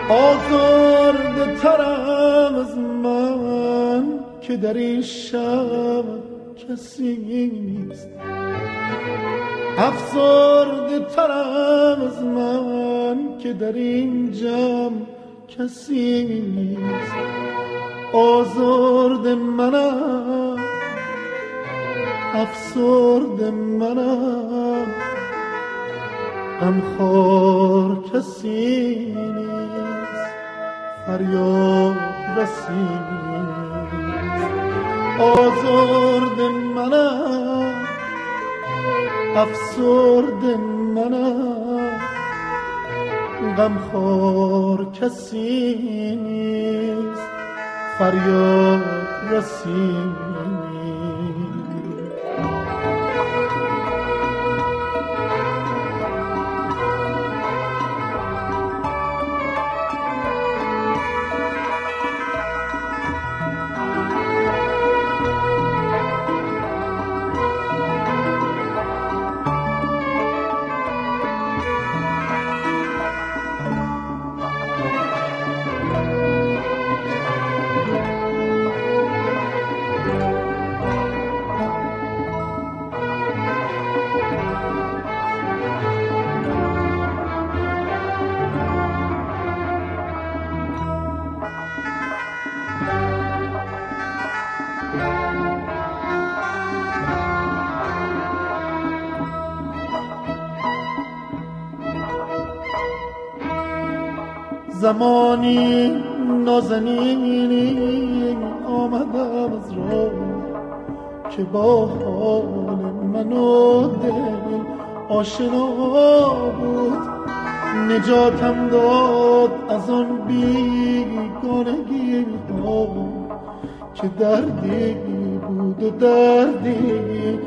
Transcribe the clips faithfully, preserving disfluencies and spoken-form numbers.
آزرده ترم از من که در این شب کسی نیست، افسرده ترم از من که در این جمع کسی نیست. آزرده منم، افسرده منم، غمخوار کسی نیست، فریاد رسی نیست. آزرده منم، افسرده منم، غمخوار کسی نیست، فریاد رسی نیست. زمانی نازنینی آمدم از راه که با حال من و دل آشنا بود. نجاتم داد از آن بیگانگی ها که دردی بود و دردی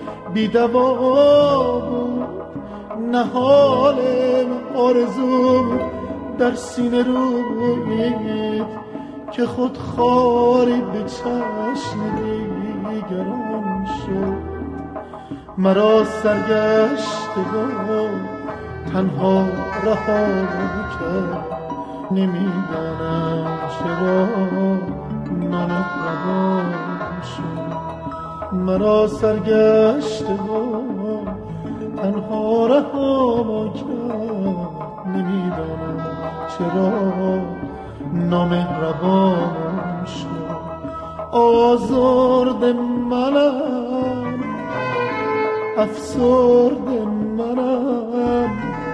بی‌دوا بود. نهال آرزوم در سینه روید که خود خاری به چشم دیگران شد. مرا سرگشتگان تنها رها کرد، نمیدانم چرا نامهربان شد. مرا سرگشتگان تنها رها کرد، نمیدانم چرا نامهربان شد. آزرده منم، افسرده منم،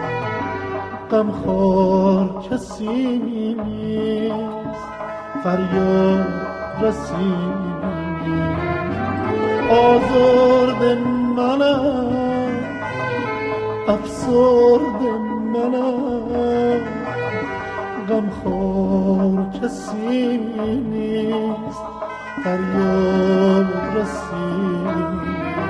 غمخوار کسی نیست، فریاد رسی نیست. آزرده منم، افسرده منم، غمخوار کسی نیست، فریاد رسی نیست.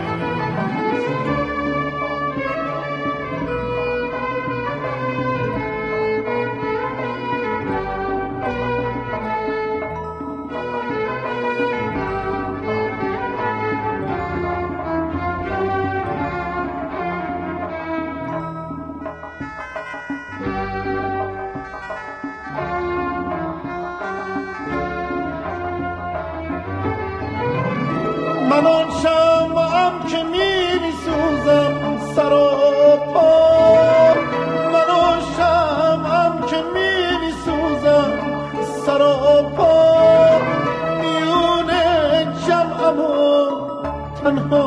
من آن شمعم که می سوزم سراپا، من آن شمعم که می سوزم سراپا، میون جمعم و تنها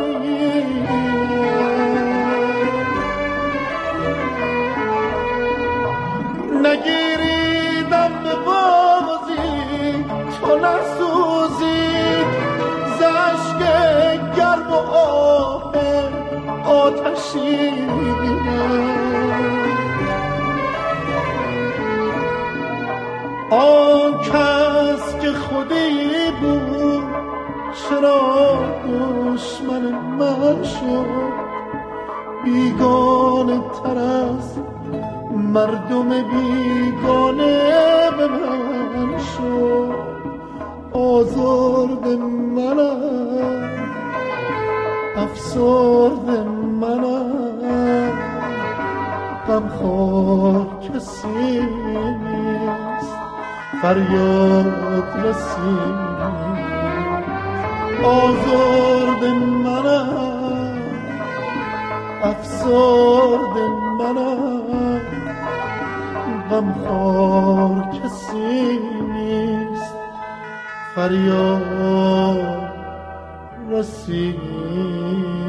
ترینم. نگیریدم به بازی تو نسوزی، زشک گرم و آه آتشینم. آن کس که خودی بود چرا دشمن من شد؟ بیگانه تر از مردم بیگانه به من شد. آزرده منم، افسرده منم، غمخوار کسی نیست فریاد رسید آزرد منم افسرد منم غمخوار کسی نیست فریاد رسید